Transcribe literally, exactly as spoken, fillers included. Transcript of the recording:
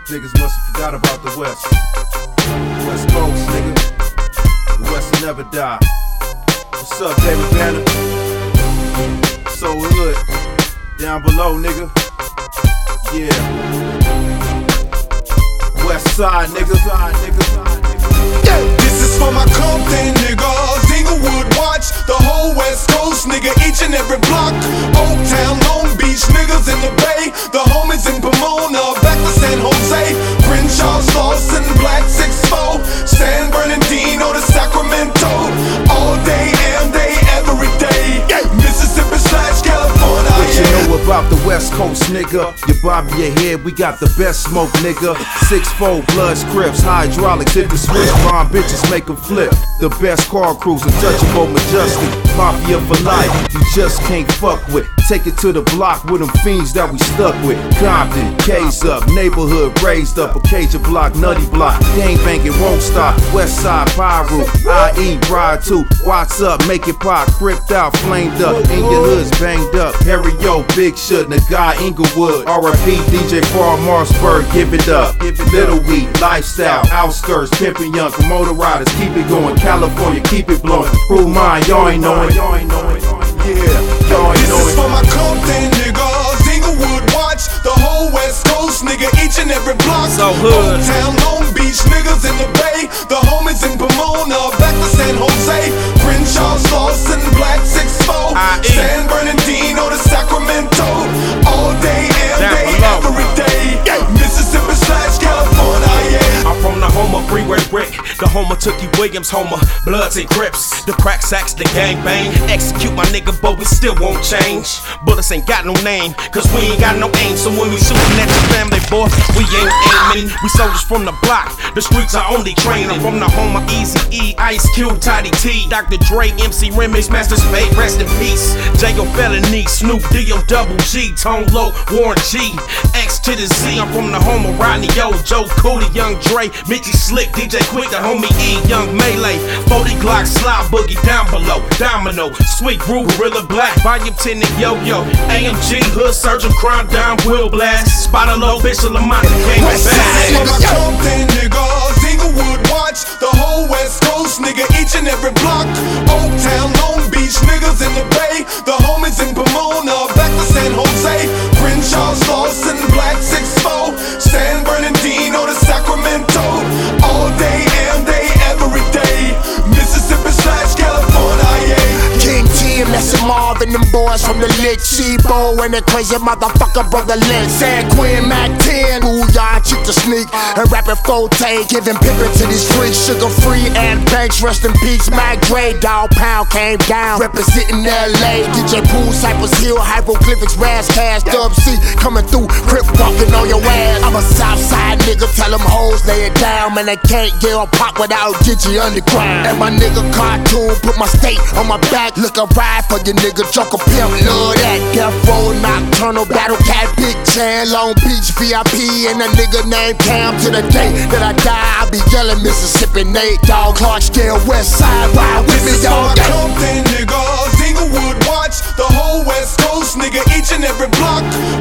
Niggas must have forgot about the West. West Coast, nigga. The West will never die. What's up, David Banner? So hood. Down below, nigga. Yeah. West side, nigga. Yeah. This is for my Compton niggas, Inglewood watch, the whole West Coast, nigga, each and every block. Oak Town, Long Beach, niggas in the Bay, the homies in Pomona, back to San Jose, Crenshaw, Slauson, Black six four, San Bernardino to Sacramento, all day and day, every day, Mississippi slash California. What you know about the West Coast, nigga? You bob your head, we got the best smoke, nigga. six four, Bloods, Crips, hydraulics, hit the switch, bomb bitches make them flip. The best car crews, untouchable, majestic, mafia for life. You just can't fuck with. Take it to the block with them fiends that we stuck with. Compton, K's up, neighborhood raised up, Acacia block, Nutty block. Gang banging won't stop. West side, Pyro, I E, Bride two. What's up? Make it pop, cripped out, flamed up. In your hoods banged up. Harry Yo, Big Shut, Nagai, Inglewood. R I P, D J Far, Marsburg, give it up. Little Weed, Lifestyle, Outskirts, Pimpin' Young, Promoter Riders, keep it going. California, keep it blowing. Prove mine, y'all ain't knowing. Y'all ain't knowing. Yeah, y'all ain't knowing. This is for my Compton niggas, Inglewood watch, the whole West Coast, nigga, each and every block. So hood. Oak Town, Long Beach, niggas in the Bay, the homies in Pomona, back to San Jose, Crenshaw, Slauson, Black six four, San Bernardino to Sacramento, all day and Down day, below. every day, Mississippi slash California, yeah. I'm from the home of Freeway Rick, the home of Tookie Williams, home of Bloods and Crips, the crack sacks, the gang bang. Execute my nigga, but we still won't change. Bullets ain't got no name, cause we ain't got no aim. So when we shootin' at your family, boy, we ain't aiming. We soldiers from the block, the streets are only training. I'm from the home of Easy E, Ice Cube, Tidy T, Doctor Dre, M C Remix, Master Spade, rest in peace. J O Felony, Snoop D O Double G, Tone Low, Warren G, X to the Z. I'm from the home of Rodney Yo, Joe Cootie, Young Dre, Mitchie Slick, D J Quick, the homie E, Young Melee, forty Glock, Slide Boogie, down below, Domino, Sweet Groove, Gorilla Black, Volume ten and Yo-Yo, A M G, Hood Surgeon, Crime Down, Wheel Blast, Spot Low, Bishop Lamont, came back. For my Compton niggas, Inglewood watch, the whole West Coast, nigga, each and every block. Oak Town, Long Beach, niggas in the Bay, the homies in Pomona, back to San Jose, Crenshaw, Slauson, Black six four, San Bernardino to Sacramento, all day and day, every day, Mississippi slash California, yeah. King T and Messi Marvin, them boys from the Lick, Chibo and the crazy motherfucker brother Lynn. San Quinn, Mac ten, Booyah, cheat the sneak, and rapping Forte, giving pimpin' to these freaks. Sugar free and Banks, rest in peace. Mac Dre, Dog Pound came down, representing L A. D J Pool, Cypress Hill, Hieroglyphics, Raz Cash, Dub C, coming through, Crip walking on your ass. I'm a Southside nigga, tell them hoes lay it down, man, they can't get on pop without Digi Underground. And my nigga Cartoon put my state on my back, look a ride for your nigga, Joker Pimp, love that. Death Row, Nocturnal, Battle Cat, Big Chan, Long Beach, V I P, and a nigga named Cam. To the day that I die, I'll be yelling Mississippi Nate, Dog, Clarksdale, West Side, ride with me, y'all. Compton niggas, Inglewood watch, the whole West Coast, nigga, each and every block.